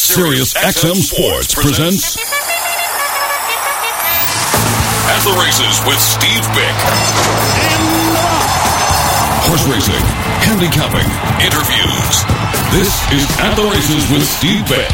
Sirius XM Sports presents At the Races with Steve Bick. Horse racing, handicapping, interviews. This is At the Races with Steve Bick.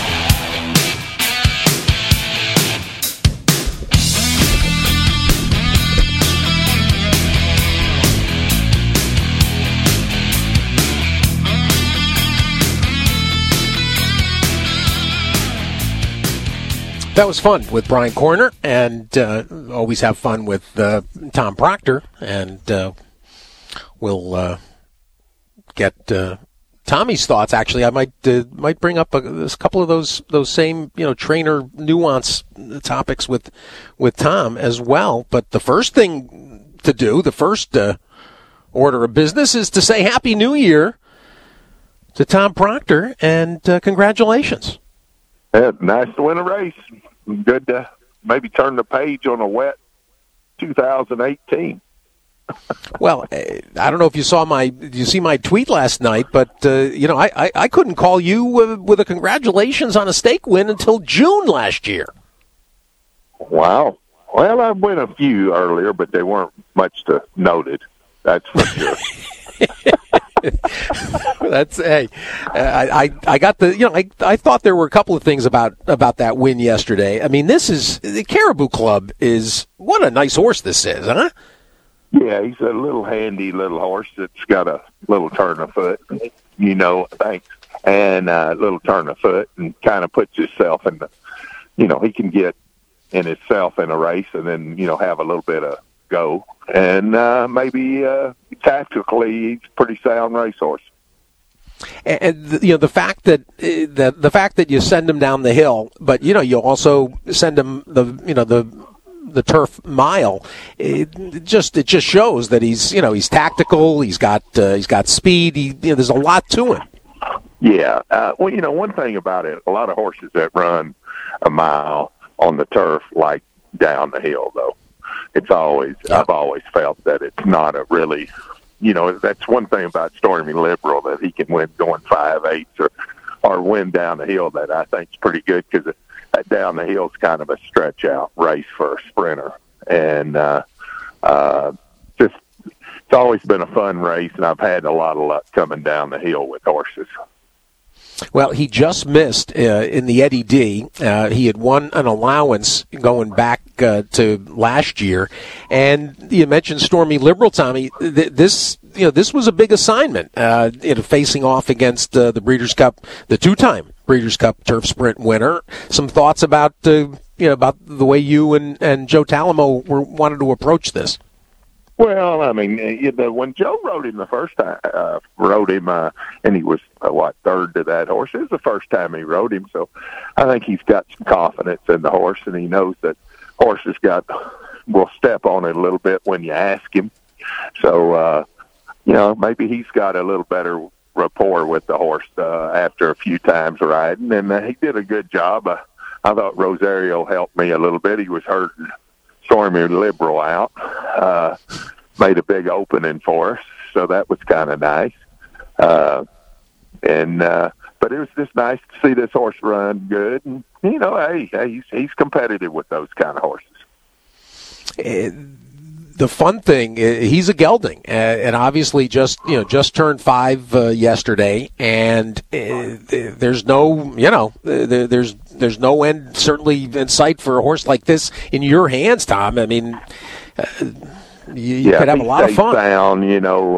That was fun with Brian Corner, and always have fun with Tom Proctor, and we'll get Tommy's thoughts. Actually, I might bring up a couple of those same trainer nuance topics with Tom as well. But the first thing to do, the first order of business, is to say Happy New Year to Tom Proctor, and congratulations. Yeah, nice to win a race. Good to maybe turn the page on a wet 2018. Well, I don't know if you see my tweet last night, but I couldn't call you with a congratulations on a stake win until June last year. Wow. Well, I've won a few earlier, but they weren't much to noted. That's for sure. That's I got I thought there were a couple of things about that win yesterday. I mean, the Caribou Club is, what a nice horse this is, huh? Yeah, he's a little handy little horse that's got a little turn of foot, thanks, and a little turn of foot, and kind of puts himself in the, he can get in himself in a race and then, have a little bit of go. And maybe tactically, he's a pretty sound racehorse. And the fact that you send him down the hill, but you also send him the turf mile. It just shows that he's tactical. He's got speed. There's a lot to him. Yeah. One thing about it, a lot of horses that run a mile on the turf like down the hill, though. It's always, I've always felt that it's not a really, that's one thing about Stormy Liberal, that he can win going 5/8 or win down the hill, that I think is pretty good, because that down the hill is kind of a stretch out race for a sprinter. And it's always been a fun race, and I've had a lot of luck coming down the hill with horses. Well, he just missed in the Eddie D. He had won an allowance going back to last year, and you mentioned Stormy Liberal, Tommy. This was a big assignment, facing off against the Breeders' Cup, the two-time Breeders' Cup Turf Sprint winner. Some thoughts about about the way you and Joe Talamo wanted to approach this. Well, I mean, when Joe rode him the first time, and he was, third to that horse. It was the first time he rode him, so I think he's got some confidence in the horse, and he knows that horses will step on it a little bit when you ask him. So, maybe he's got a little better rapport with the horse after a few times riding, and he did a good job. I thought Rosario helped me a little bit. He was hurting Stormy Liberal out, made a big opening for us, so that was kind of nice. But it was just nice to see this horse run good, and he's competitive with those kind of horses. The fun thing, he's a gelding, and obviously just turned 5 yesterday, and there's no there's no end certainly in sight for a horse like this in your hands, Tom. I mean, you could have a lot of fun. Down,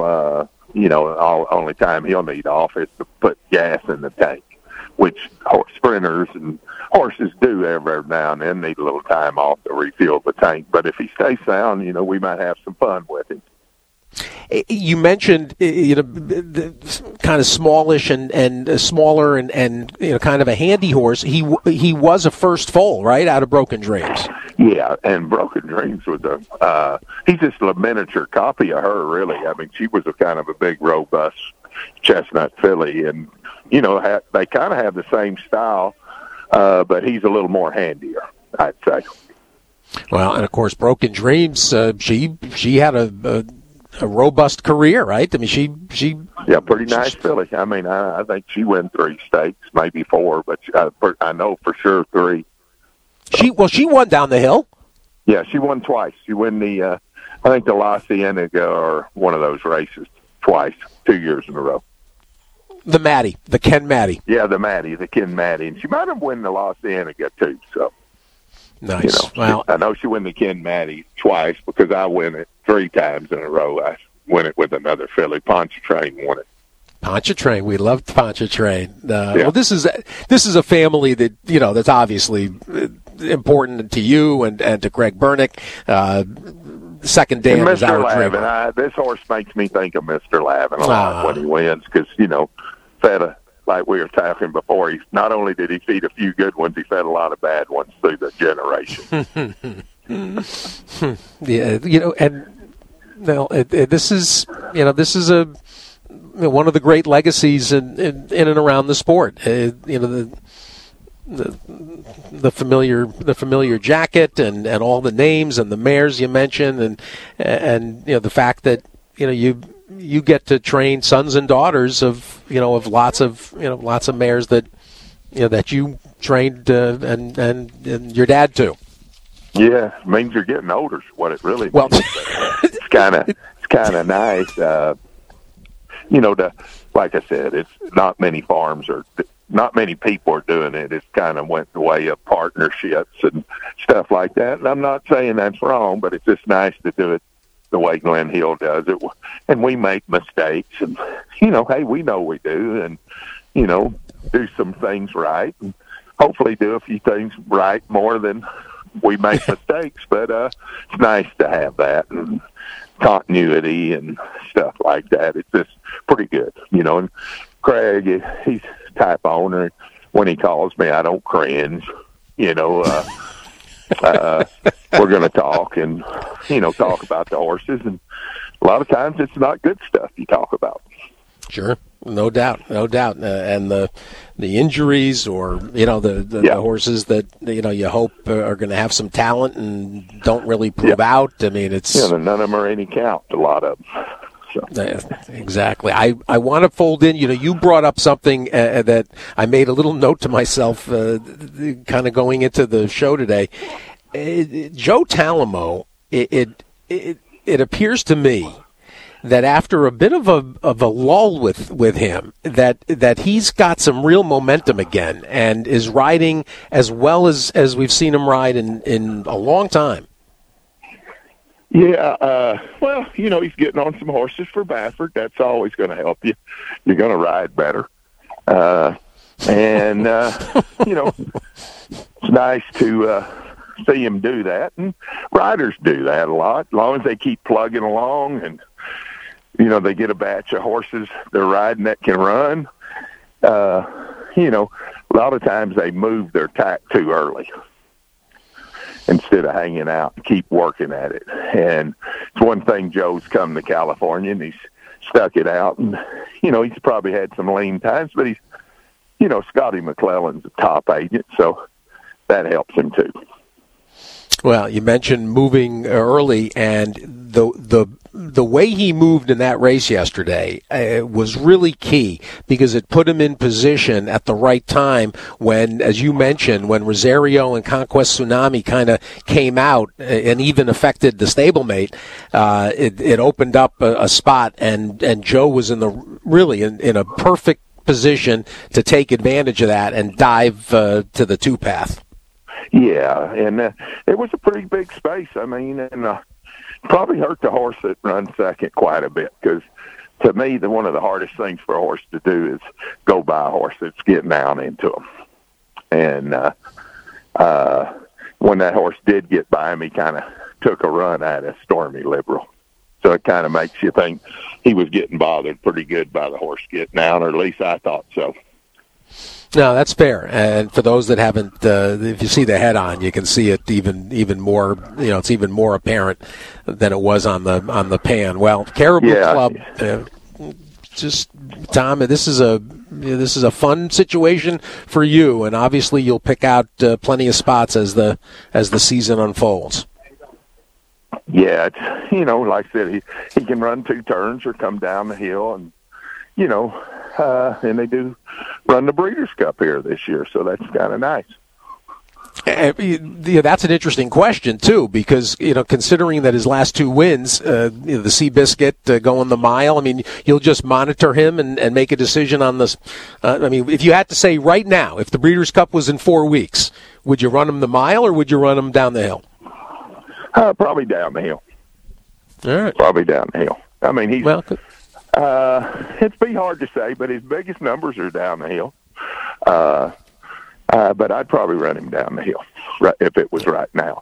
only time he'll need off is to put gas in the tank, which sprinters and horses do every now and then need a little time off to refuel the tank. But if he stays sound, we might have some fun with him. You mentioned, kind of smallish and smaller and kind of a handy horse. He was a first foal, right, out of Broken Dreams. Yeah, and Broken Dreams was he's just a miniature copy of her, really. I mean, she was a kind of a big, robust chestnut filly, and they kind of have the same style, but he's a little more handier, I'd say. Well, and of course, Broken Dreams, she had robust career, right? I mean, she pretty nice filly. I mean, I think she won 3 stakes, maybe 4, but I know for sure 3. She won down the hill. Yeah, she won twice. She won the I think the La Cienega or one of those races twice, 2 years in a row. The Ken Maddie. Yeah, the Ken Maddie, and she might have won the La Cienega too. So nice. Well, I know she won the Ken Maddie twice because I win it 3 times in a row. I win it with another filly. Pontchartrain won it. Pontchartrain, we loved Pontchartrain. Well, this is a family that that's obviously important to you and to Greg Bernick. Second Dan is our dreamer. This horse makes me think of Mr. Lavin a lot when he wins because fed like we were talking before. He not only did he feed a few good ones, he fed a lot of bad ones through the generation. Yeah, and this is one of the great legacies in and around the sport. The familiar jacket and all the names and the mares you mentioned and the fact that you get to train sons and daughters of lots of mares that that you trained and your dad too. Yeah, it means you're getting older. Is what it really means. Well, it's kind of nice. Like I said, it's not many farms or not many people are doing it. It's kind of went the way of partnerships and stuff like that. And I'm not saying that's wrong, but it's just nice to do it the way Glenn Hill does it. And we make mistakes, and hey, we know we do, and do some things right, and hopefully do a few things right more than we make mistakes. But it's nice to have that and continuity and stuff like that. It's just pretty good, And Craig, he's the type of owner. When he calls me, I don't cringe. We're going to talk and talk about the horses, and a lot of times it's not good stuff you talk about. Sure, no doubt. And the injuries, or the horses that you hope are going to have some talent and don't really prove out. I mean, it's none of them are any count. A lot of them. So. Exactly. I want to fold in. You brought up something that I made a little note to myself, kind of going into the show today. Joe Talamo. It appears to me that after a bit of a lull with him, that he's got some real momentum again and is riding as well as we've seen him ride in a long time. Yeah, well, he's getting on some horses for Baffert. That's always going to help you. You're going to ride better. It's nice to see him do that. And riders do that a lot, as long as they keep plugging along and, they get a batch of horses they're riding that can run. A lot of times they move their tack too early instead of hanging out and keep working at it. And it's one thing Joe's come to California and he's stuck it out. And, he's probably had some lean times, but he's, Scotty McClellan's a top agent, so that helps him too. Well, you mentioned moving early, and the way he moved in that race yesterday was really key because it put him in position at the right time when, as you mentioned, when Rosario and Conquest Tsunami kind of came out and even affected the stablemate, it opened up a spot, and Joe was in a perfect position to take advantage of that and dive to the 2-path. Yeah, and it was a pretty big space. I mean, and probably hurt the horse that runs second quite a bit because, to me, one of the hardest things for a horse to do is go by a horse that's getting down into him. And when that horse did get by him, he kind of took a run at a Stormy Liberal. So it kind of makes you think he was getting bothered pretty good by the horse getting down, or at least I thought so. No, that's fair. And for those that haven't, if you see the head on, you can see it even more. It's even more apparent than it was on the pan. Well, Caribou Club, just Tom, this is a fun situation for you, and obviously you'll pick out plenty of spots as the season unfolds. Yeah, it's, like I said, he can run 2 turns or come down the hill, and and they do run the Breeders' Cup here this year, so that's kind of nice. That's an interesting question too, because considering that his last 2 wins, the Seabiscuit going the mile. I mean, you'll just monitor him and make a decision on this. If you had to say right now, if the Breeders' Cup was in 4 weeks, would you run him the mile or would you run him down the hill? Probably down the hill. All right. Probably down the hill. I mean, it'd be hard to say, but his biggest numbers are down the hill. But I'd probably run him down the hill if it was right now.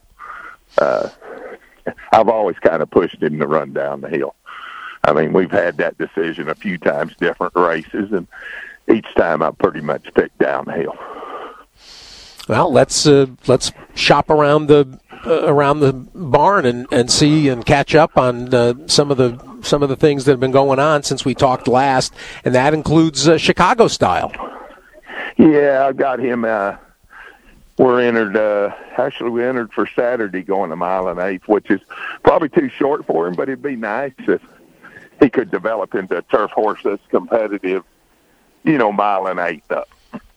I've always kind of pushed him to run down the hill. I mean, we've had that decision a few times, different races, and each time I pretty much picked down the hill. Well, let's shop around the barn and see and catch up on some of the things that have been going on since we talked last, and that includes Chicago Style. Yeah, I got him. We're entered. Actually, we entered for Saturday going a 1 1/8, which is probably too short for him, but it'd be nice if he could develop into a turf horse that's competitive. 1 1/8 up.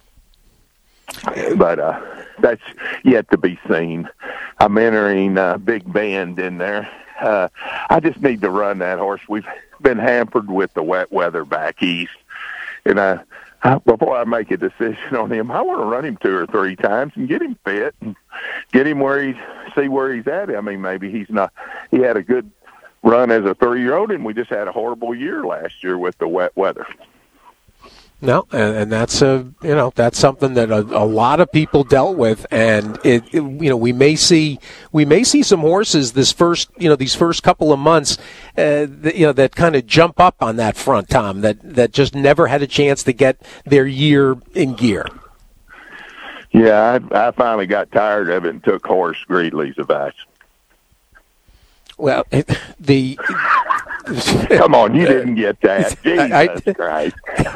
But that's yet to be seen. I'm entering Big Bend in there. I just need to run that horse. We've been hampered with the wet weather back east, and before I make a decision on him, I want to run him 2 or 3 times and get him fit and get him see where he's at. I mean, maybe he had a good run as a 3-year-old, and we just had a horrible year last year with the wet weather. No, and that's that's something that a lot of people dealt with, and we may see some horses these first couple of months that kind of jump up on that front, Tom, that just never had a chance to get their year in gear. Yeah, I finally got tired of it and took Horace Greeley's advice. Well, come on, you didn't get that. Jesus Christ.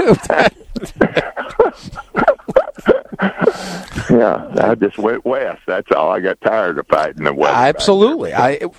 Yeah, I just went west. That's all. I got tired of fighting the weather. Absolutely. It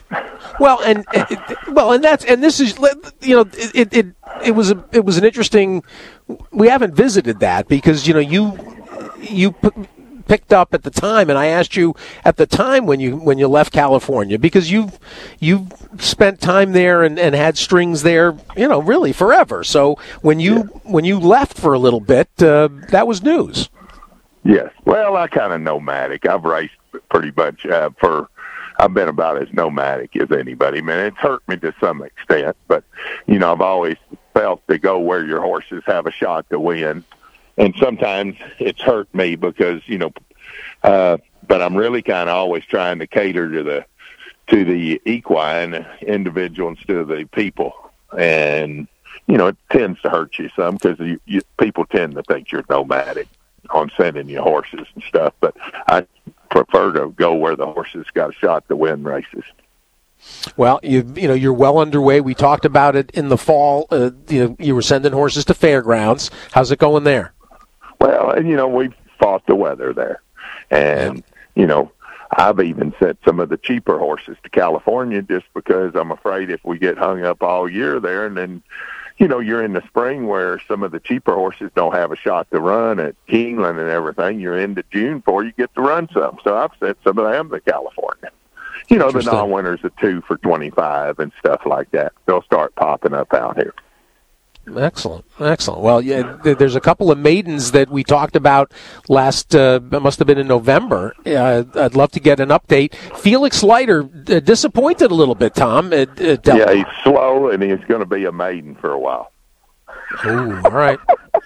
was an interesting. We haven't visited that because you picked up at the time, and I asked you at the time when you left California, because you've spent time there and had strings there, really forever. So when you left for a little bit, that was news. Yes. Well, I kind of nomadic. I've raced pretty much I've been about as nomadic as anybody. I mean, it's hurt me to some extent, but I've always felt to go where your horses have a shot to win. And sometimes it's hurt me because, but I'm really kind of always trying to cater to the equine individual instead of the people. And, it tends to hurt you some because people tend to think you're nomadic on sending you horses and stuff. But I prefer to go where the horses got a shot to win races. Well, you're well underway. We talked about it in the fall. You were sending horses to fairgrounds. How's it going there? Well, we fought the weather there. And, I've even sent some of the cheaper horses to California just because I'm afraid if we get hung up all year there and then, you're in the spring where some of the cheaper horses don't have a shot to run at Keeneland and everything. You're into June before you get to run some. So I've sent some of them to California. The non-winners are 2 for $25 and stuff like that. They'll start popping up out here. Excellent. Well, yeah, there's a couple of maidens that we talked about last, must have been in November. I'd love to get an update. Felix Leiter disappointed a little bit, Tom. Yeah, he's slow, and he's going to be a maiden for a while. Ooh, all right.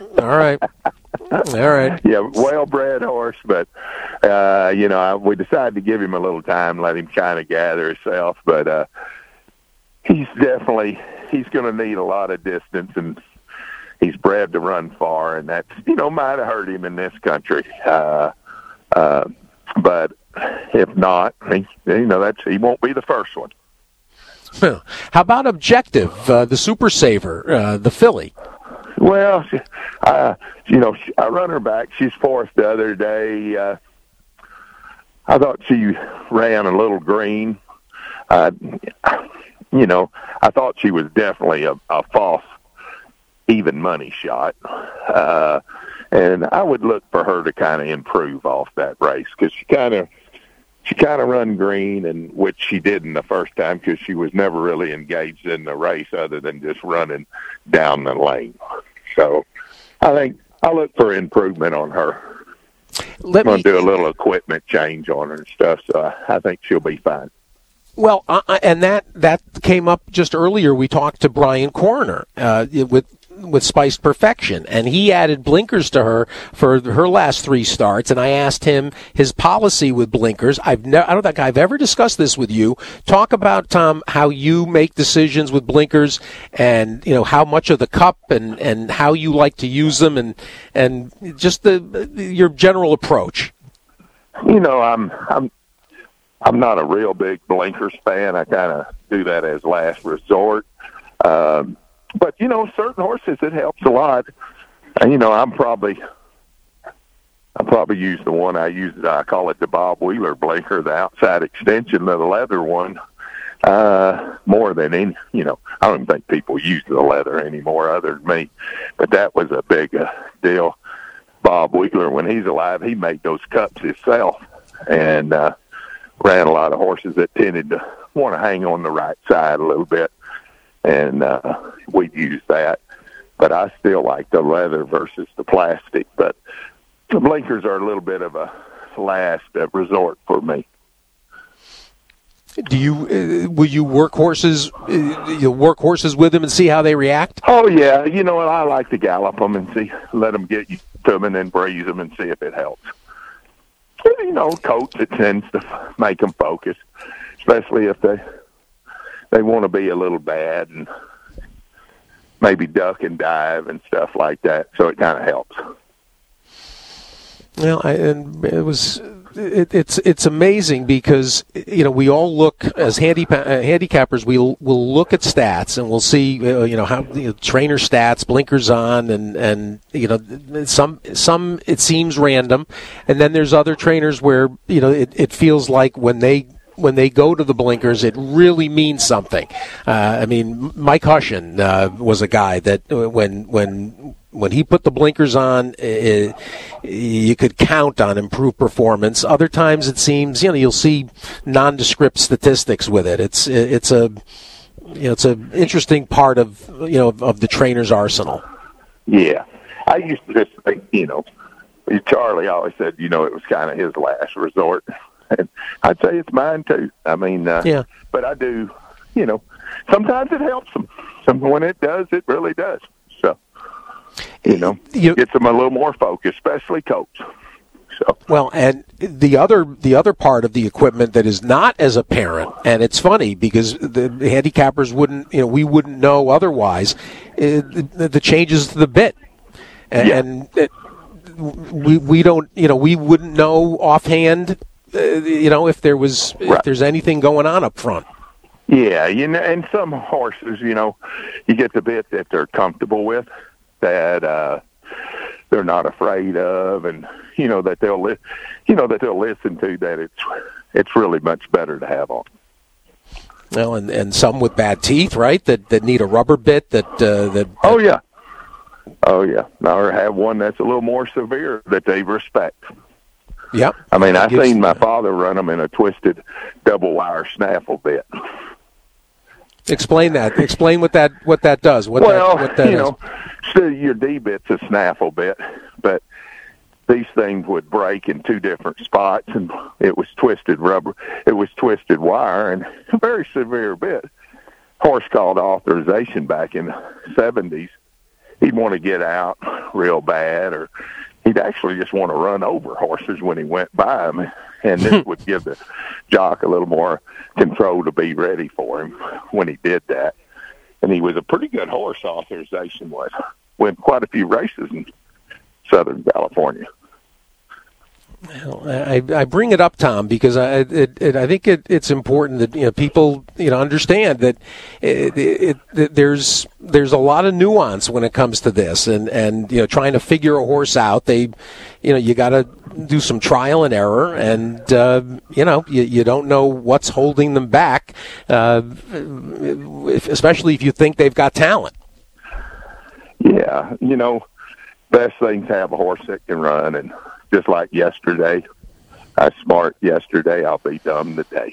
Yeah, well-bred horse, but, we decided to give him a little time, let him kind of gather himself, but he's going to need a lot of distance, and he's bred to run far, and that's, might have hurt him in this country. But if not, he won't be the first one. How about Objective, the Super Saver, the filly? Well, I run her back. She's fourth the other day. I thought she ran a little green. I thought she was definitely a false even money shot. And I would look for her to kind of improve off that race, because she kind of run green, and which she didn't the first time, because she was never really engaged in the race other than just running down the lane. So I think I look for improvement on her. I'm going to do a little equipment change on her and stuff, so I think she'll be fine. Well, and that came up just earlier. We talked to Brian Coroner with Spiced Perfection, and he added blinkers to her for her last 3 starts. And I asked him his policy with blinkers. I don't think I've ever discussed this with you. Talk about, Tom, how you make decisions with blinkers, and how much of the cup and how you like to use them, and just your general approach. I'm not a real big blinkers fan. I kind of do that as last resort. But, certain horses, it helps a lot. And, I probably use the one I use. I call it the Bob Wheeler blinker, the outside extension of the leather one, more than any, I don't even think people use the leather anymore other than me. But that was a big deal. Bob Wheeler, when he's alive, he made those cups himself, and ran a lot of horses that tended to want to hang on the right side a little bit. And we'd use that. But I still like the leather versus the plastic. But the blinkers are a little bit of a last resort for me. Will you work horses? You work horses with them and see how they react? Oh yeah, I like to gallop them and let them get used to them, and then breeze them and see if it helps. Coach, it tends to make them focus, especially if they want to be a little bad and maybe duck and dive and stuff like that. So it kind of helps. Well, it's amazing because we all look as handicappers. We'll look at stats and we'll see how trainer stats, blinkers on, and some it seems random, and then there's other trainers where it feels like when they go to the blinkers, it really means something. Mike Hushin was a guy that when he put the blinkers on, you could count on improved performance. Other times, it seems you'll see nondescript statistics with it. It's an interesting part of of the trainer's arsenal. Yeah, I used to just think Charlie always said it was kind of his last resort. And I'd say it's mine too. Yeah. But I do, sometimes it helps them. When it does, it really does. So, gets them a little more focused, especially Coach. So. Well, and the other part of the equipment that is not as apparent, and it's funny because the handicappers wouldn't, we wouldn't know otherwise, the changes to the bit, and we don't, we wouldn't know offhand. If there's anything going on up front. Yeah, and some horses, you get the bit that they're comfortable with, that they're not afraid of, and that they'll listen to, that it's really much better to have on. Well, and some with bad teeth, right? That need a rubber bit. Oh yeah. Or have one that's a little more severe that they respect. Yep. I've seen my father run them in a twisted double wire snaffle bit. Explain that. Explain what that does. So your D bit's a snaffle bit, but these things would break in 2 different spots, and it was twisted rubber. It was twisted wire, and a very severe bit. Horse called authorization back in the 70s. He'd want to get out real bad, or he'd actually just want to run over horses when he went by them, and this would give the jock a little more control to be ready for him when he did that. And he was a pretty good horse, authorization was. Won quite a few races in Southern California. I bring it up, Tom, because I think it's important that people understand that there's a lot of nuance when it comes to this, and trying to figure a horse out. You got to do some trial and error, and you don't know what's holding them back, especially if you think they've got talent. Yeah, best thing to have a horse that can run, and just like yesterday, I was smart yesterday, I'll be dumb today.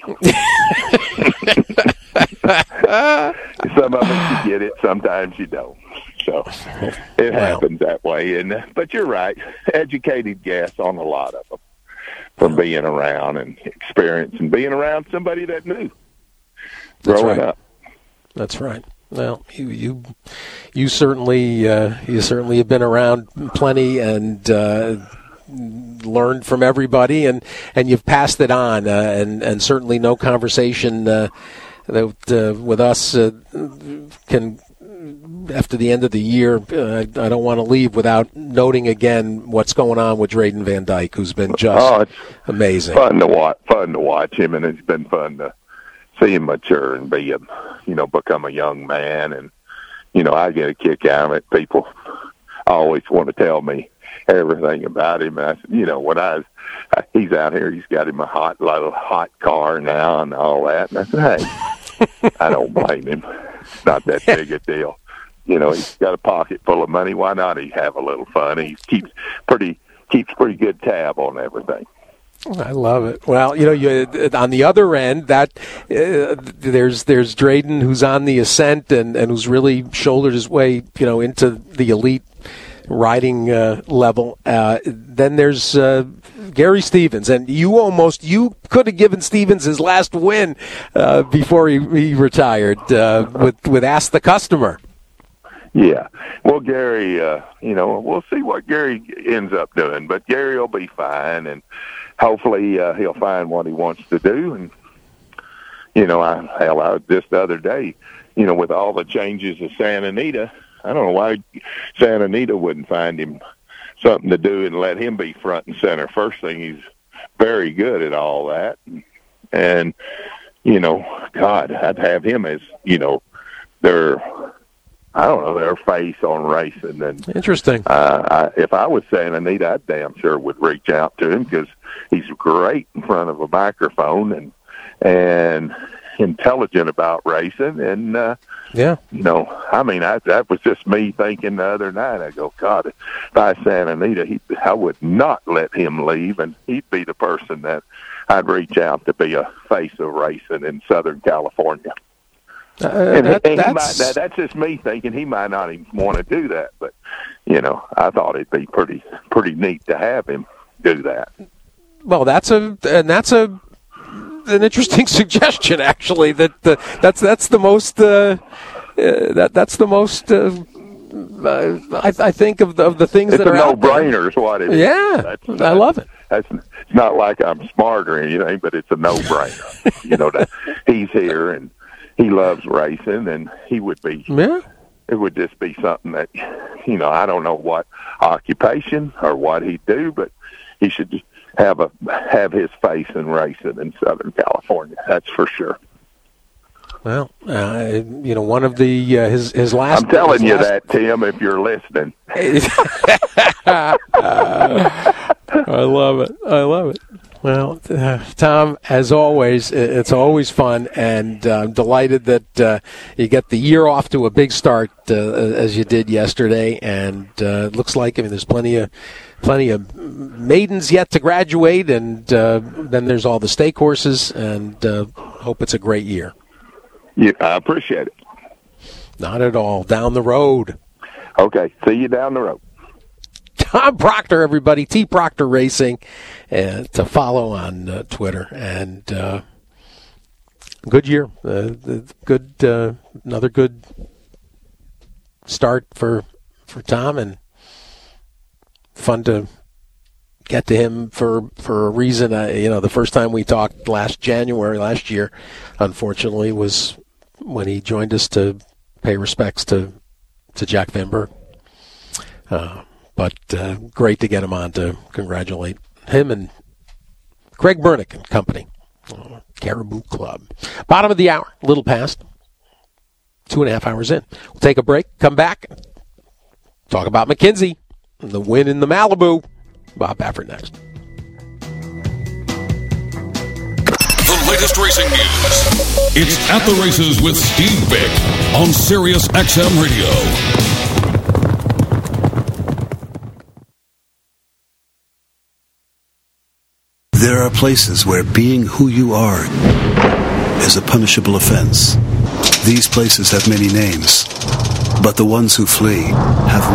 Some of us you get it, sometimes you don't. So it happens that way. But you're right, educated guess on a lot of them from being around and experience and being around somebody that knew growing up. That's right. Well, you certainly have been around plenty and learned from everybody, and you've passed it on, and certainly no conversation that with us can, after the end of the year, I don't want to leave without noting again what's going on with Drayden Van Dyke, who's been just amazing. Fun to watch him, and it's been fun to see him mature and become a young man. And, I get a kick out of it. People always want to tell me everything about him. And I said, when he's out here, he's got him a hot car now and all that. And I said, hey, I don't blame him. It's not that big a deal. He's got a pocket full of money. Why not he have a little fun? He keeps pretty good tab on everything. I love it. Well, you on the other end, that there's Drayden, who's on the ascent and who's really shouldered his way, into the elite riding level. Then there's Gary Stevens, and you could have given Stevens his last win before he retired with Ask the Customer. Yeah. Well, Gary, we'll see what Gary ends up doing, but Gary will be fine, and hopefully he'll find what he wants to do. And, I just the other day, with all the changes of Santa Anita, I don't know why Santa Anita wouldn't find him something to do and let him be front and center. First thing, he's very good at all that. And, God, I'd have him as, their face on racing. And interesting. If I was Santa Anita, I damn sure would reach out to him because he's great in front of a microphone and intelligent about racing. And, that was just me thinking the other night. I go, God, if I was Santa Anita, I would not let him leave, and he'd be the person that I'd reach out to be a face of racing in Southern California. That's just me thinking he might not even want to do that, but I thought it'd be pretty neat to have him do that. Well, that's an interesting suggestion, actually. That's the most I think of the things it's that are out there. It's a no-brainer is what it is. Yeah, I love it. It's not like I'm smart or anything, but it's a no-brainer. That he's here and he loves racing, and he would be. Yeah. It would just be something that, I don't know what occupation or what he'd do, but he should just have his face in racing in Southern California. That's for sure. Well, one of the his last. I'm telling you that, Tim, if you're listening. I love it. Well, Tom, as always, it's always fun, and I'm delighted that you get the year off to a big start as you did yesterday. And it looks like there's plenty of maidens yet to graduate, and then there's all the stake horses, and hope it's a great year. Yeah, I appreciate it. Not at all. Down the road. Okay. See you down the road. Tom Proctor, everybody. T. Proctor Racing to follow on Twitter. And good year. Another good start for Tom, and fun to get to him for a reason. The first time we talked last year, unfortunately, was when he joined us to pay respects to Jack Van Berg. But great to get him on to congratulate Him and Greg Bernick and company. Caribou Club. Bottom of the hour, a little past. 2.5 hours in. We'll take a break, come back, talk about McKinsey, and the win in the Malibu. Bob Baffert next. The latest racing news. It's At the Races with Steve Bick on Sirius XM Radio. There are places where being who you are is a punishable offense. These places have many names, but the ones who flee have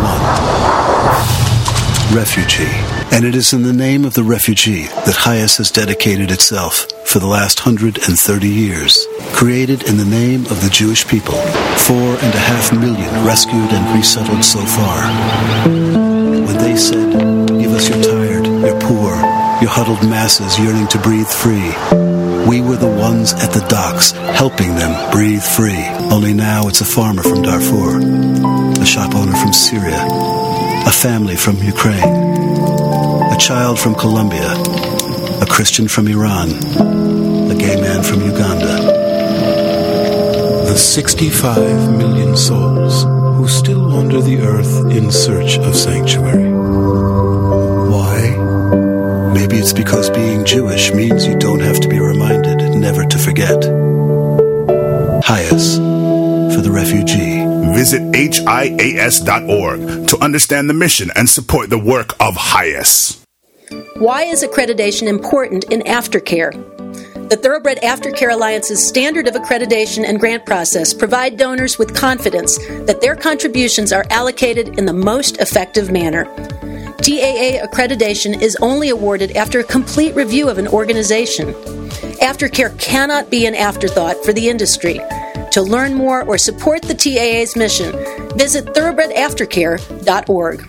one. Refugee. And it is in the name of the refugee that Hayes has dedicated itself for the last 130 years. Created in the name of the Jewish people, 4.5 million rescued and resettled so far. When they said, "Give us your tired, your poor, your huddled masses yearning to breathe free," we were the ones at the docks helping them breathe free. Only now it's a farmer from Darfur, a shop owner from Syria, a family from Ukraine, a child from Colombia, a Christian from Iran, a gay man from Uganda. The 65 million souls who still wander the earth in search of sanctuary. Why? Maybe it's because being Jewish means you don't have to be reminded never to forget. Hayes, for the refugee. Visit HIAS.org to understand the mission and support the work of Hayes. Why is accreditation important in aftercare? The Thoroughbred Aftercare Alliance's standard of accreditation and grant process provide donors with confidence that their contributions are allocated in the most effective manner. TAA accreditation is only awarded after a complete review of an organization. Aftercare cannot be an afterthought for the industry. To learn more or support the TAA's mission, visit thoroughbredaftercare.org.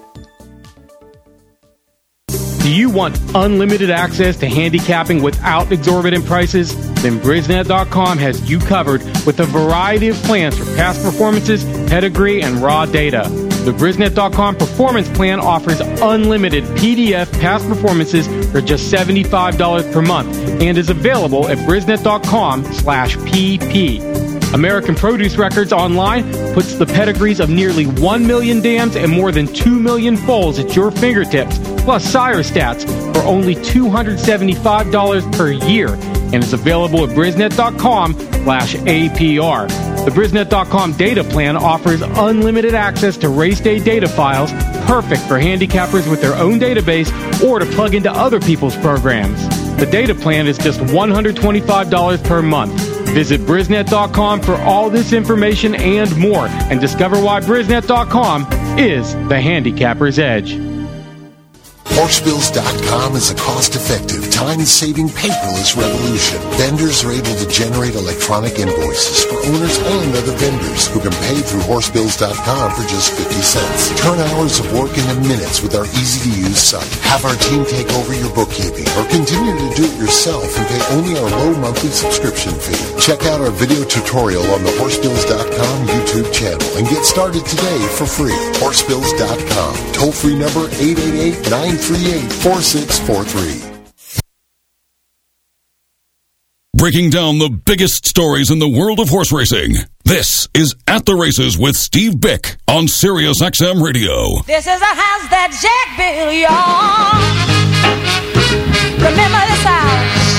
Do you want unlimited access to handicapping without exorbitant prices? Then Brisnet.com has you covered with a variety of plans for past performances, pedigree, and raw data. The Brisnet.com Performance Plan offers unlimited PDF past performances for just $75 per month and is available at Brisnet.com/PP. American Produce Records Online puts the pedigrees of nearly 1 million dams and more than 2 million foals at your fingertips, plus sire stats for only $275 per year, and is available at Brisnet.com/APR. The Brisnet.com data plan offers unlimited access to race day data files, perfect for handicappers with their own database or to plug into other people's programs. The data plan is just $125 per month. Visit Brisnet.com for all this information and more, and discover why Brisnet.com is the handicapper's edge. Horsebills.com is a cost-effective, time-saving, paperless revolution. Vendors are able to generate electronic invoices for owners and other vendors who can pay through Horsebills.com for just 50 cents. Turn hours of work into minutes with our easy-to-use site. Have our team take over your bookkeeping or continue to do it yourself and pay only our low monthly subscription fee. Check out our video tutorial on the Horsebills.com YouTube channel and get started today for free. Horsebills.com. Toll-free number 888-938-4643. Breaking down the biggest stories in the world of horse racing. This is At the Races with Steve Bick on Sirius XM Radio. This is a house that Jack built, y'all. Remember this house?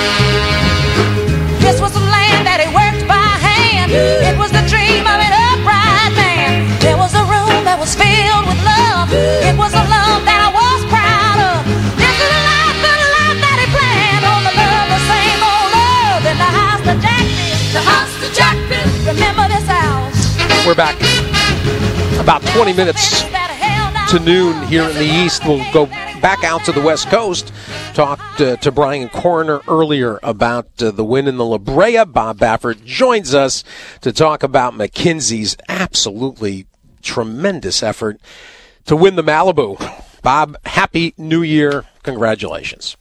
This was the land that he worked by hand. It was the dream of an upright man. There was a room that was filled with love. It was a love that I was proud of. This is the life that he planned. Oh, the love, the same old love in the house that Jack built. The house that Jack built. Remember this house? We're back. About 20 minutes to noon here in the East. We'll go back out to the West Coast. Talked to Brian Coroner earlier about the win in the La Brea. Bob Baffert joins us to talk about McKinsey's absolutely tremendous effort to win the Malibu. Bob, Happy New Year. Congratulations.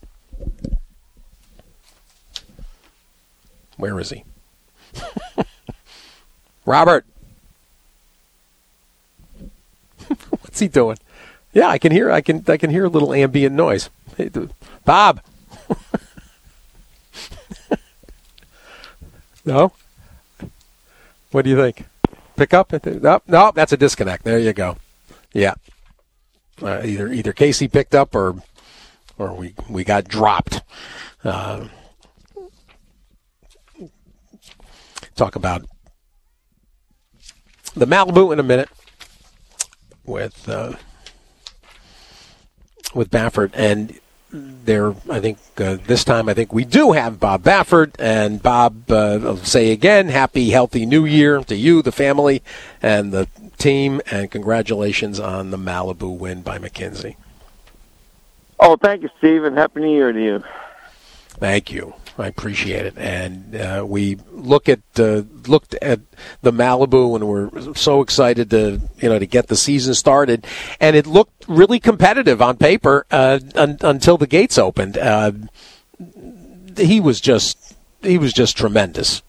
Where is he? Robert. What's he doing? Yeah, I can hear a little ambient noise. Bob. No? What do you think? Pick up? No, that's a disconnect. There you go. Yeah. Either Casey picked up or we got dropped. Talk about the Malibu in a minute with Baffert, and there, I think this time, I think we do have Bob Baffert, and Bob, I'll say again, happy, healthy New Year to you, the family, and the team, and congratulations on the Malibu win by McKenzie. Oh, thank you, Steve, and Happy New Year to you. Thank you. I appreciate it. And we looked at the Malibu, and we're so excited to get the season started. And it looked really competitive on paper until the gates opened. He was just tremendous.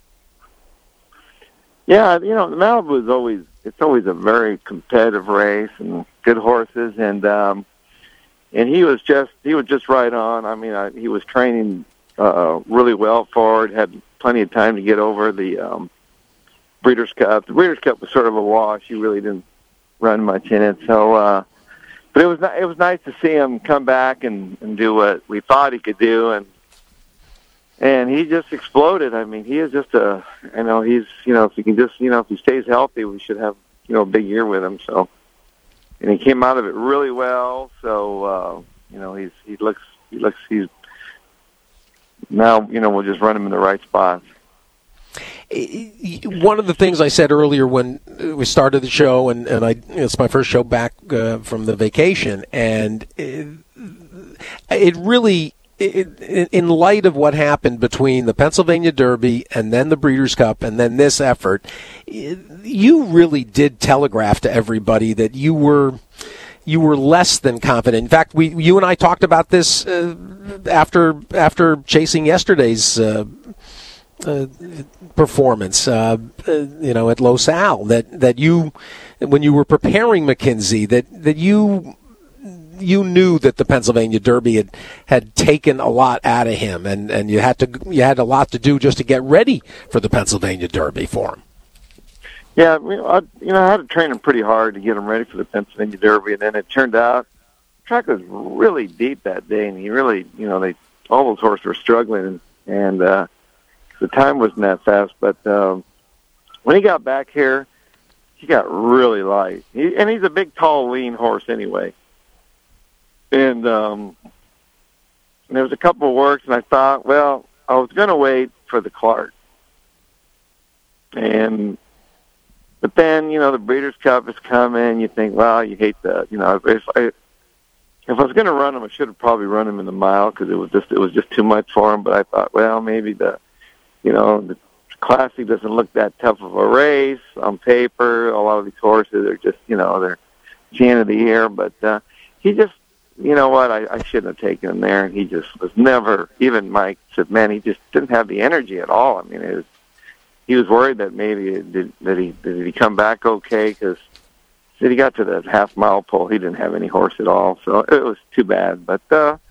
Yeah, the Malibu is always a very competitive race and good horses, and he was just right on. I mean, he was training really well for it, had plenty of time to get over the Breeders' Cup. The Breeders' Cup was sort of a wash. He really didn't run much in it. So, but it was nice to see him come back and do what we thought he could do, and he just exploded. I mean, he is just if he can just, if he stays healthy, we should have, a big year with him. So, and he came out of it really well. So, he's now, we'll just run him in the right spots. One of the things I said earlier when we started the show, and it's my first show back from the vacation, and it really, in light of what happened between the Pennsylvania Derby and then the Breeders' Cup and then this effort, you really did telegraph to everybody that you were less than confident. In fact, you and I talked about this after chasing yesterday's performance, at Los Al. That you, when you were preparing McKenzie, that you knew that the Pennsylvania Derby had taken a lot out of him, and you had a lot to do just to get ready for the Pennsylvania Derby for him. Yeah, I had to train him pretty hard to get him ready for the Pennsylvania Derby, and then it turned out the track was really deep that day, and he really, all those horses were struggling, and the time wasn't that fast. But when he got back here, he got really light, and he's a big, tall, lean horse anyway. And there was a couple of works, and I thought, well, I was going to wait for the Clark, But then, the Breeders' Cup is coming. You think, well, you hate that. If I was going to run him, I should have probably run him in the mile because it was just too much for him. But I thought, well, maybe the Classic doesn't look that tough of a race on paper. A lot of these horses are just, they're the end of the year. But he just, I shouldn't have taken him there. And he just was never. Even Mike said, man, he just didn't have the energy at all. I mean, he was worried that maybe did he come back okay, because he got to the half-mile pole, he didn't have any horse at all, so it was too bad. But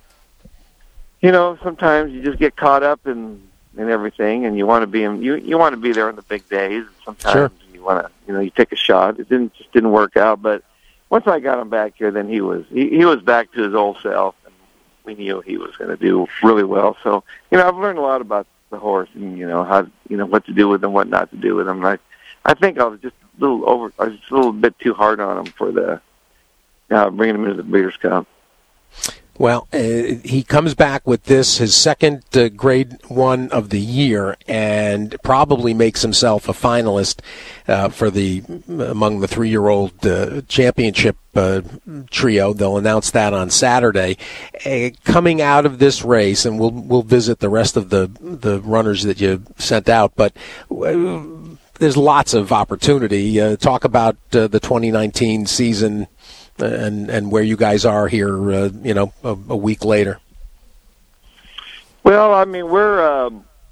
sometimes you just get caught up in everything, and you want to be you want to be there on the big days. Sometimes sure. You want to you take a shot. It didn't work out, but once I got him back here, then he was back to his old self, and we knew he was going to do really well. So I've learned a lot about the horse, and how what to do with him, what not to do with him. I think I was just a little bit too hard on him for the bringing him into the Breeders' Cup. Well, he comes back with his second Grade 1 of the year, and probably makes himself a finalist for among the 3-year-old championship trio. They'll announce that on Saturday. Coming out of this race, and we'll visit the rest of the runners that you sent out, but there's lots of opportunity. Talk about the 2019 season. And where you guys are here, a week later. Well, I mean, we're,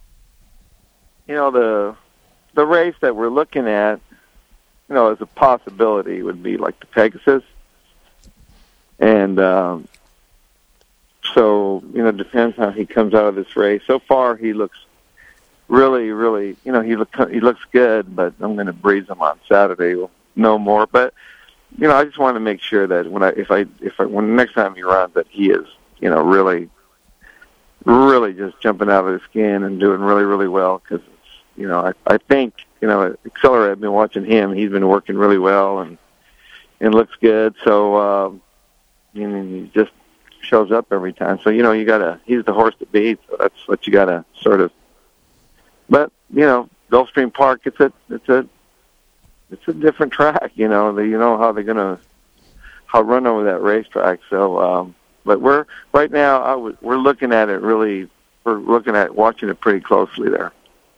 the race that we're looking at, as a possibility would be like the Pegasus, and so depends how he comes out of this race. So far, he looks really, really, he looks good, but I'm going to breeze him on Saturday. We'll know more. But, I just want to make sure that when the next time he runs, that he is, really, really just jumping out of his skin and doing really, really well. Because, I think, Accelerate, I've been watching him. He's been working really well and looks good. So, he just shows up every time. So, he's the horse to beat. So that's what you got to sort of. But, Gulfstream Park, it's a different track, how they're going to run over that racetrack. So, but we're looking at it really, watching it pretty closely there.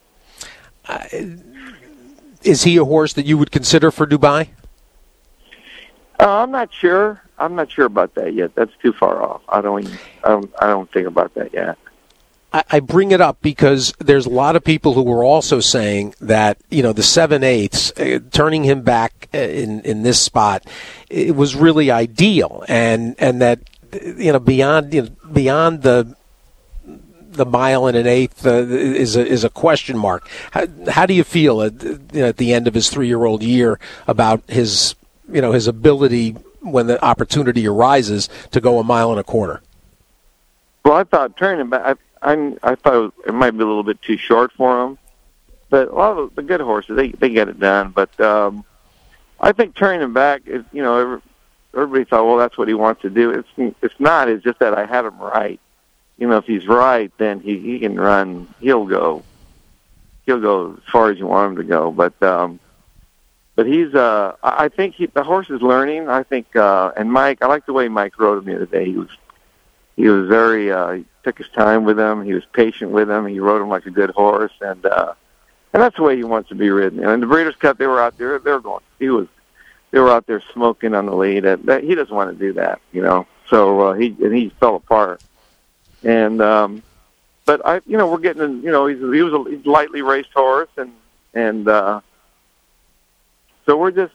Is he a horse that you would consider for Dubai? I'm not sure. I'm not sure about that yet. That's too far off. I don't think about that yet. I bring it up because there's a lot of people who were also saying that, the 7/8, turning him back in this spot, it was really ideal. And that, beyond the mile and an eighth is a question mark. How do you feel at the end of his 3-year-old year about his ability when the opportunity arises to go 1.25 miles? Well, I thought turning him back, I thought it might be a little bit too short for him, but a lot of the good horses they get it done. But I think turning him back is, everybody thought, well, that's what he wants to do. It's not. It's just that I had him right. If he's right, then he can run. He'll go as far as you want him to go. But he's I think the horse is learning. I think and Mike, I like the way Mike rode him the other day. He was very took his time with him. He was patient with him. He rode him like a good horse, and that's the way he wants to be ridden. And in the Breeders' Cup, they were out there. They were out there smoking on the lead. He doesn't want to do that, So he fell apart. And but we're getting. He was a lightly raced horse, and so we're just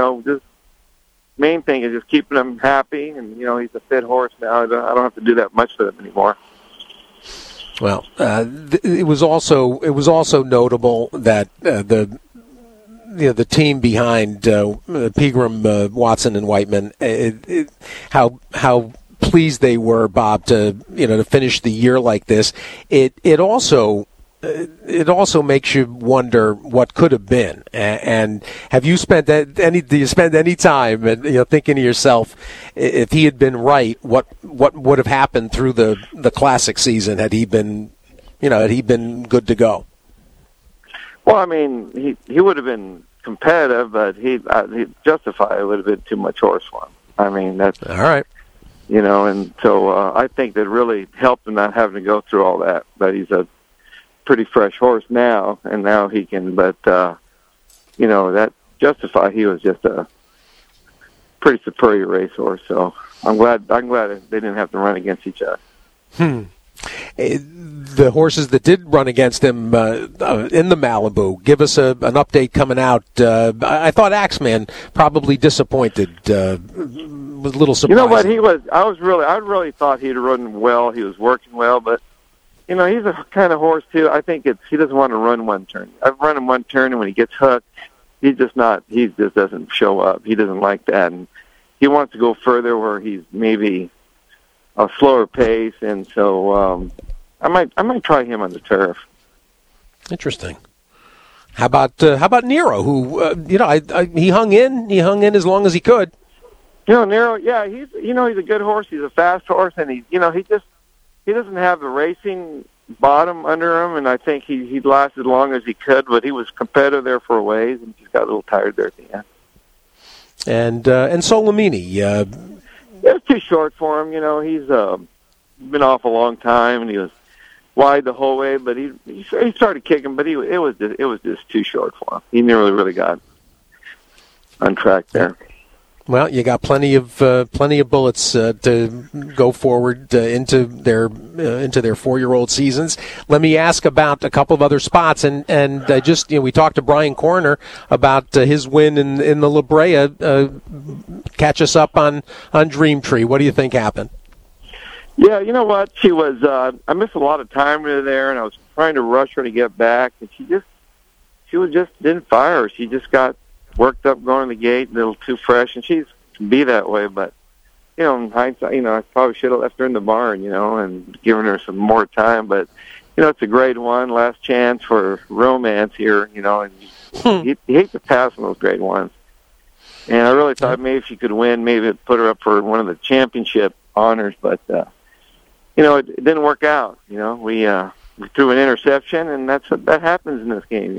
main thing is just keeping him happy, and he's a fit horse now. I don't have to do that much with him anymore. Well, it was also notable that the team behind Pegram, Watson, and Whiteman, how pleased they were, Bob, to finish the year like this. It also makes you wonder what could have been. And have you spent do you spend any time thinking to yourself, if he had been right, what would have happened through the classic season had he been good to go? Well, I mean, he would have been competitive, but he'd justify it would have been too much horse for him. I mean, that's all right. And so I think that really helped him not having to go through all that. But he's a pretty fresh horse now, and now he can. But that justify he was just a pretty superior racehorse. So I'm glad they didn't have to run against each other. The horses that did run against him in the Malibu, give us an update coming out. I thought Axeman probably disappointed. Was a little surprised. You know what, I really thought he'd run well. He was working well, but he's a kind of horse too. I think he doesn't want to run one turn. I've run him one turn, and when he gets hooked, he just doesn't show up. He doesn't like that, and he wants to go further where he's maybe a slower pace, and so I might try him on the turf. Interesting. How about Nero, who he hung in as long as he could. Nero, yeah, he's a good horse. He's a fast horse, and he doesn't have the racing bottom under him, and I think he lasted as long as he could, but he was competitive there for a ways, and just got a little tired there at the end. And Solimini, it's too short for him. He's been off a long time, and he was wide the whole way, but he started kicking, but it was just too short for him. He never really got on track there. Well, you got plenty of bullets to go forward into their 4-year-old seasons. Let me ask about a couple of other spots, and we talked to Brian Corner about his win in the La Brea. Catch us up on Dream Tree. What do you think happened? Yeah, you know what? She was. I missed a lot of time with her there, and I was trying to rush her to get back, and she didn't fire. She just got worked up going to the gate, a little too fresh, and she can be that way. But in hindsight, I probably should have left her in the barn, and given her some more time. But it's a grade 1, last chance for romance here, and you hate to pass on those grade 1s. And I really thought maybe if she could win, maybe it'd put her up for one of the championship honors, but it didn't work out. We threw an interception, and that happens in this game.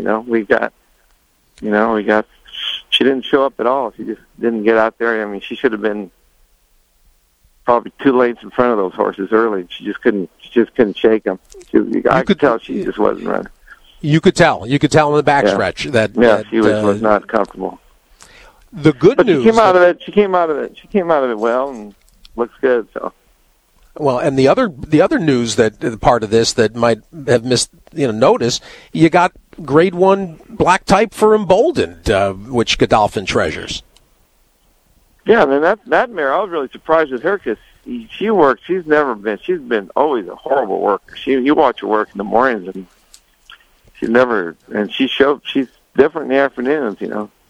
She didn't show up at all. She just didn't get out there. I mean, she should have been probably 2 lengths in front of those horses early. She just couldn't shake them. I could tell she just wasn't running. You could tell in the backstretch that she was not comfortable. The good news, she came out of it. She came out of it well, and looks good. So. Well, and the other news that part of this that might have missed notice, you got grade 1 black type for Emboldened, which Godolphin treasures. Yeah, I mean that mare, I was really surprised with her because she works. She's been always a horrible worker. You watch her work in the mornings, and she's different in the afternoons.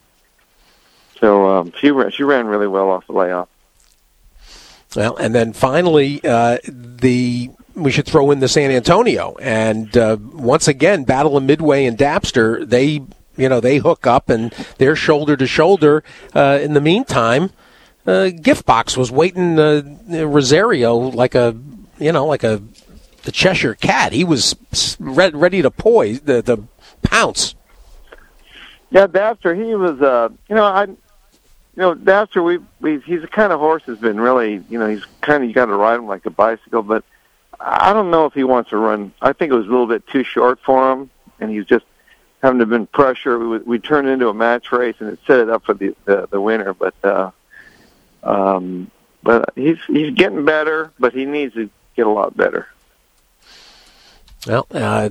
So she ran really well off the layoff. Well, and then finally, we should throw in the San Antonio, and once again, Battle of Midway and Dapster, they hook up and they're shoulder to shoulder. In the meantime, Gift Box was waiting Rosario like the Cheshire Cat. He was ready to the pounce. Yeah, Dapster, he was. Dapster, he's the kind of horse that's been really, he's kind of, you got to ride him like a bicycle, but I don't know if he wants to run. I think it was a little bit too short for him, and he's just having to been pressure. We turned it into a match race, and it set it up for the winner. But he's getting better, but he needs to get a lot better. Well,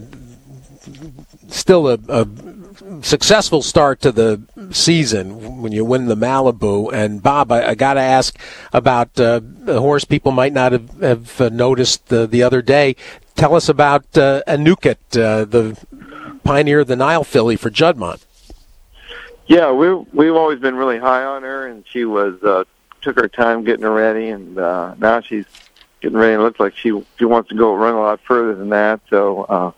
still a successful start to the season when you win the Malibu. And Bob, I got to ask about a horse people might not have noticed the other day. Tell us about Anuket, the Pioneer of the Nile filly for Juddmonte. Yeah, we've always been really high on her, and she took her time getting her ready, and now she's getting ready. It looks like she wants to go run a lot further than that. So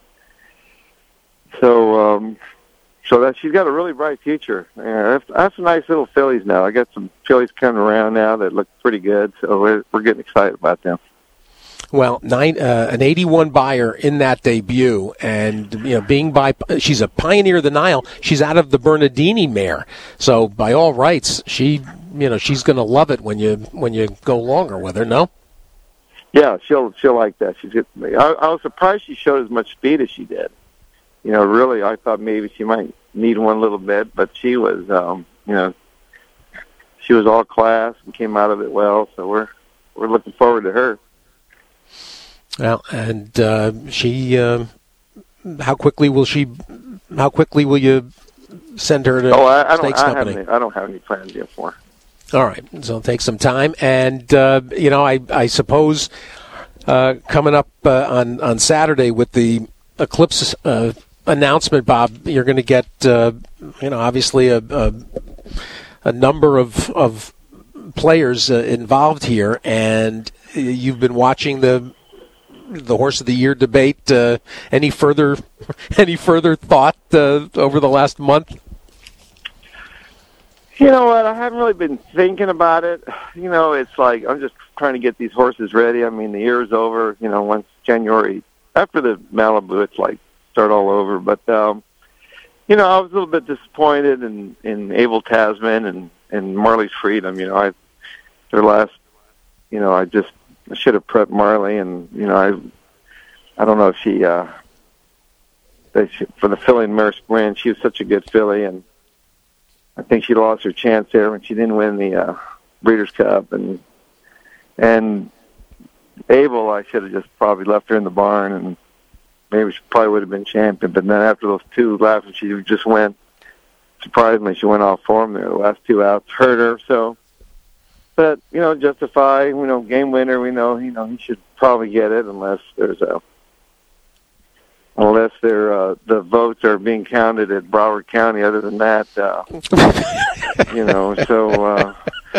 that she's got a really bright future. I have some nice little fillies now. I got some fillies coming around now that look pretty good, so we're getting excited about them. Well, an 81 buyer in that debut, and she's a Pioneer of the Nile. She's out of the Bernardini mare, so by all rights, she's going to love it when you go longer with her. No. Yeah, she'll like that. I was surprised she showed as much speed as she did. Really, I thought maybe she might need one a little bit, but she was, she was all class and came out of it well. So we're looking forward to her. Well, and she, how quickly will you send her to Stakes Company? I don't have any plans yet for her. All right, so it'll take some time, and I suppose coming up on Saturday with the Eclipse announcement, Bob, you're going to get obviously a number of players involved here, and you've been watching the Horse of the Year debate. Any further thought over the last month? You know what? I haven't really been thinking about it. It's like I'm just trying to get these horses ready. I mean, the year's over. Once January, after the Malibu, it's like start all over. But I was a little bit disappointed in Abel Tasman and Marley's Freedom. Their last. I should have prepped Marley, and I don't know if she for the filly in Mare Sprint. She was such a good filly, and I think she lost her chance there when she didn't win the Breeders' Cup, and Abel, I should have just probably left her in the barn, and maybe she probably would have been champion. But then after those 2 laps, she just went. Surprisingly, she went off form there. The last 2 outs hurt her. So But Justify, game winner. We know, he should probably get it unless the votes are being counted at Broward County. Other than that, So,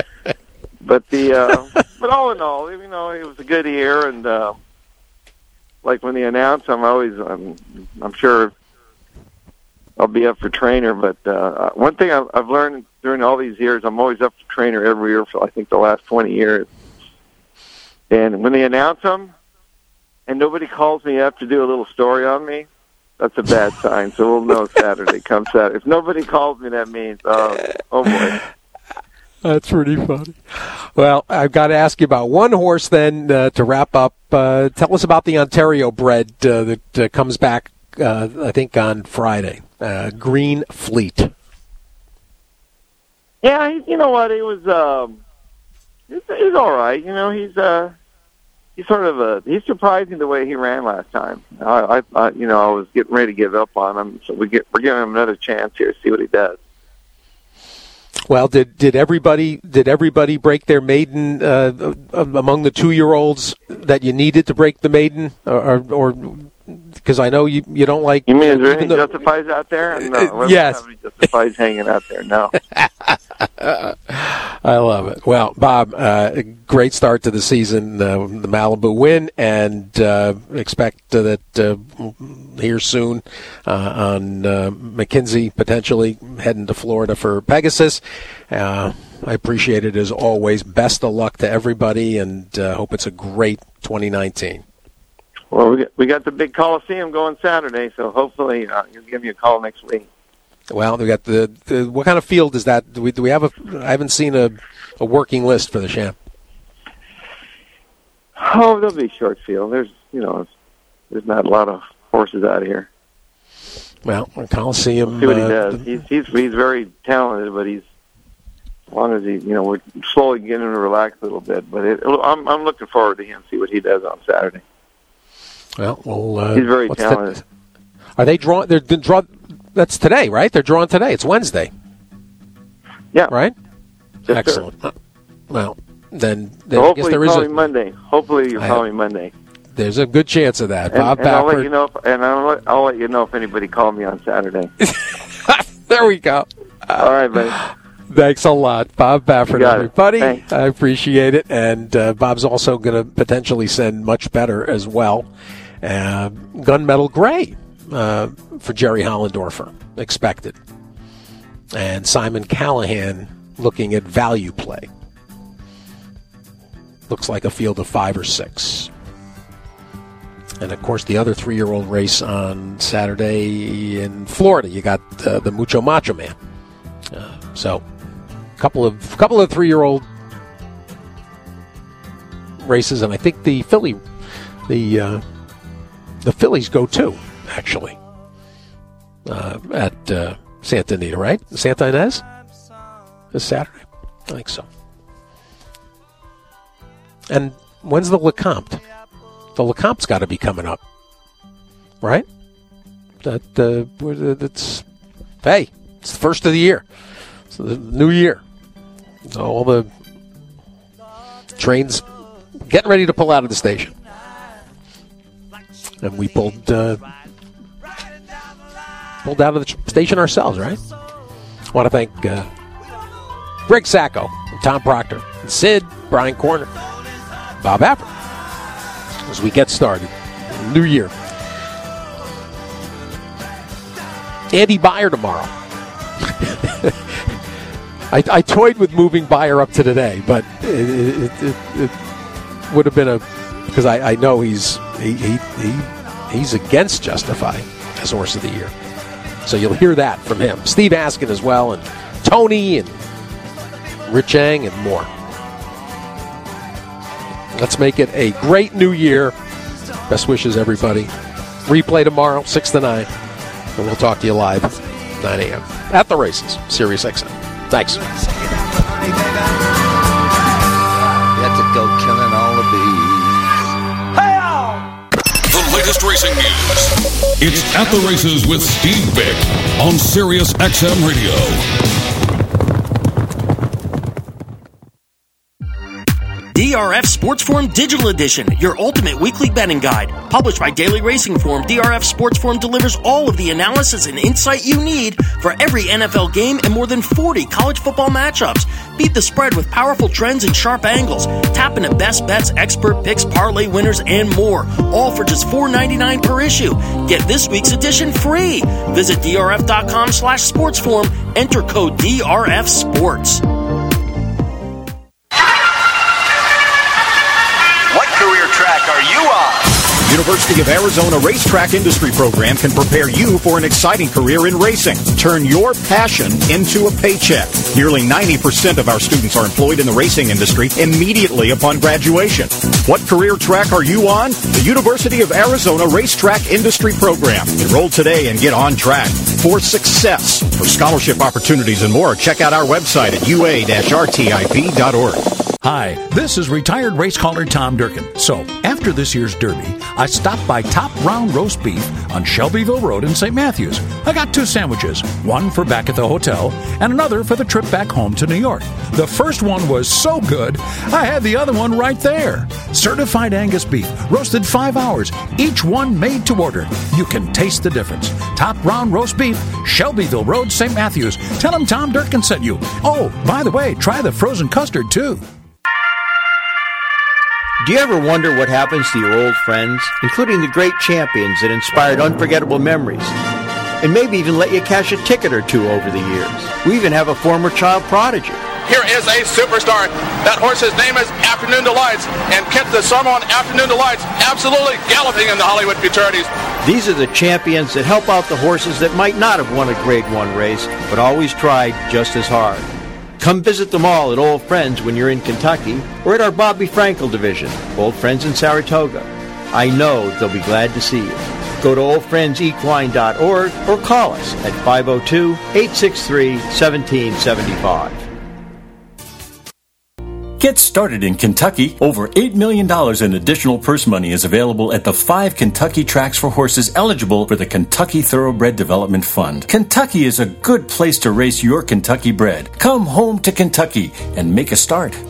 but all in all, it was a good year, and like when they announce, I'm sure I'll be up for trainer. But one thing I've learned during all these years, I'm always up for trainer every year for I think the last 20 years. And when they announce them, and nobody calls me up to do a little story on me, that's a bad sign. So we'll know Saturday. Come Saturday. If nobody calls me, that means, oh boy. That's pretty funny. Well, I've got to ask you about one horse then to wrap up. Tell us about the Ontario bred that comes back, I think, on Friday. Green Fleet. Yeah, you know what? It was he's all right. He's surprising the way he ran last time. I was getting ready to give up on him, so we're giving him another chance here to see what he does. Well, did everybody break their maiden among the 2-year-olds that you needed to break the maiden, or because I know you don't like. You mean is there any Justifies out there? No, yes, Justifies hanging out there. No. I love it. Well, Bob, great start to the season, the Malibu win, and expect that here soon on McKinsey potentially heading to Florida for Pegasus. I appreciate it as always. Best of luck to everybody, and hope it's a great 2019. Well, we got the big Coliseum going Saturday, so hopefully you'll give me a call next week. Well, we got the what kind of field is that? Do we have I haven't seen a working list for the Champ. Oh, there'll be a short field. There's not a lot of horses out here. Well, Coliseum. We'll see what he does. He's very talented, but as long as we're slowly getting him to relax a little bit. But I'm looking forward to him. See what he does on Saturday. Well, he's very talented. Are they drawn? They're drawn. That's today, right? They're drawing today. It's Wednesday. Yeah. Right? Yes, excellent. Sir. Well, then so I guess there is Monday. Hopefully you're calling Monday. There's a good chance of that. Bob and I'll Baffert. let you know. I'll let you know if anybody called me on Saturday. There we go. All right, buddy. Thanks a lot. Bob Baffert, everybody. Thanks. I appreciate it. And Bob's also going to potentially send much better as well. Gunmetal Gray for Jerry Hollendorfer, expected. And Simon Callahan looking at value play. Looks like a field of 5 or 6. And, of course, the other 3-year-old race on Saturday in Florida. You got the Mucho Macho Man. So, couple of 3-year-old races, and I think the Phillies go too, actually, at Santa Anita, right? Santa Ynez this Saturday, I think so. And when's the Lecomte? The Lecomte's got to be coming up, right? It's the first of the year. It's the new year. So all the trains getting ready to pull out of the station. And we pulled out of the station ourselves, right? I want to thank Greg Sacco, Tom Proctor, Sid, Brian Corner, Bob Baffert, as we get started. New year. Andy Beyer tomorrow. I toyed with moving Beyer up to today, but it would have been because I know he's against Justify as horse of the year. So you'll hear that from him. Steve Askin as well, and Tony and Rich Chang and more. Let's make it a great new year. Best wishes, everybody. Replay tomorrow, 6 to 9. And we'll talk to you live 9 a.m. at the races, Sirius XM. Thanks. You have to go killing all the bees. The latest racing news. It's At the Races with Steve Bick on Sirius XM Radio. DRF Sports Forum Digital Edition, your ultimate weekly betting guide. Published by Daily Racing Form, DRF Sports Forum delivers all of the analysis and insight you need for every NFL game and more than 40 college football matchups. Beat the spread with powerful trends and sharp angles. Tap into best bets, expert picks, parlay winners, and more. All for just $4.99 per issue. Get this week's edition free. Visit drf.com/sportsforum. Enter code DRF Sports. What career track are you on? University of Arizona Racetrack Industry Program can prepare you for an exciting career in racing. Turn your passion into a paycheck. Nearly 90% of our students are employed in the racing industry immediately upon graduation. What career track are you on? The University of Arizona Racetrack Industry Program. Enroll today and get on track for success. For scholarship opportunities and more, check out our website at ua-rtip.org. Hi, this is retired race caller Tom Durkin. So, after this year's Derby, I stopped by Top Round Roast Beef on Shelbyville Road in St. Matthews. I got 2 sandwiches, one for back at the hotel and another for the trip back home to New York. The first one was so good, I had the other one right there. Certified Angus beef, roasted 5 hours, each one made to order. You can taste the difference. Top Round Roast Beef, Shelbyville Road, St. Matthews. Tell them Tom Durkin sent you. Oh, by the way, try the frozen custard, too. Do you ever wonder what happens to your old friends, including the great champions that inspired unforgettable memories, and maybe even let you cash a ticket or two over the years? We even have a former child prodigy. Here is a superstar. That horse's name is Afternoon Delights, and Kent the Summer on Afternoon Delights absolutely galloping in the Hollywood Futurities. These are the champions that help out the horses that might not have won a Grade 1 race, but always tried just as hard. Come visit them all at Old Friends when you're in Kentucky or at our Bobby Frankel division, Old Friends in Saratoga. I know they'll be glad to see you. Go to oldfriendsequine.org or call us at 502-863-1775. Get started in Kentucky. Over $8 million in additional purse money is available at the 5 Kentucky tracks for horses eligible for the Kentucky Thoroughbred Development Fund. Kentucky is a good place to race your Kentucky bred. Come home to Kentucky and make a start.